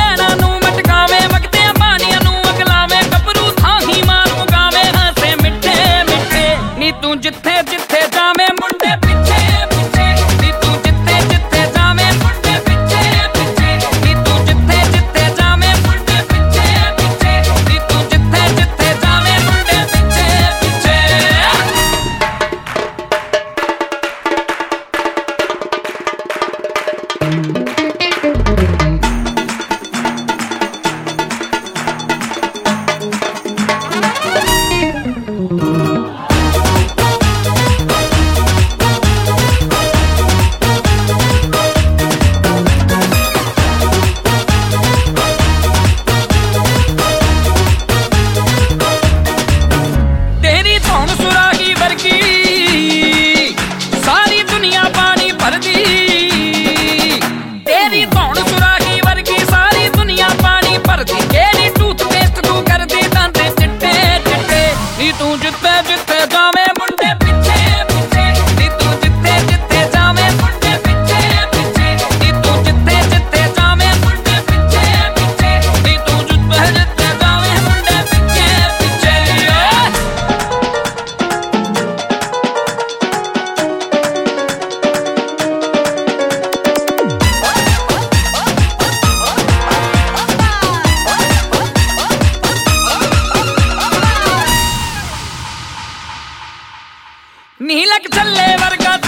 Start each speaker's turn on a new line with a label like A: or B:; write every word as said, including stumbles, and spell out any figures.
A: ਨੈਣਾ ਨੂੰ ਮਟਕਾਵੇ ਵਗਦੇ ਪਾਣੀਆਂ ਨੂੰ ਅਗਲਾਵੇ ਗੱਭਰੂ ਥਾਹੀ ਮਾਰ ਮੁਗਾਵੇ ਹਾਸੇ ਮਿੱਠੇ ਮਿੱਠੇ ਨੀ ਤੂੰ ਜਿੱਥੇ ਜਿੱਥੇ ਜਾਵੇਂ ਮੁੰਡੇ ਪਿੱਛੇ ਪਿੱਛੇ ਨੀ ਤੂੰ ਜਿੱਥੇ ਜਿੱਥੇ ਜਾਵੇਂ ਮੁੰਡੇ ਪਿੱਛੇ ਪਿੱਛੇ ਨੀ ਤੂੰ ਜਿੱਥੇ ਜਿੱਥੇ ਜਾਵੇਂ ਮੁੰਡੇ ਪਿੱਛੇ ਪਿੱਛੇ ਨੀ ਤੂੰ ਜਿੱਥੇ ਜਿੱਥੇ ਜਾਵੇਂ ਮੁੰਡੇ ਪਿੱਛੇ ਪਿੱਛੇ तेरी धौन सुराही वर्गी सारी दुनिया पानी भरदी तेरी धौन सुराही वर्गी सारी दुनिया पानी भरदी केड़ी टूथपेस्ट तू करदी दांते चिट्टे चिट्टे नी तू जिथे जिथे जावे मुंडे पिछे पिछे नी तू जिथे जिथे जावे मुंडे पिछे पिछे नी तू जिथे जिथे जावे मुंडे पिछे पिछे नी तू जिथे जिथे जावे मुंडे पिछे पिछे नीलक चले वर्गा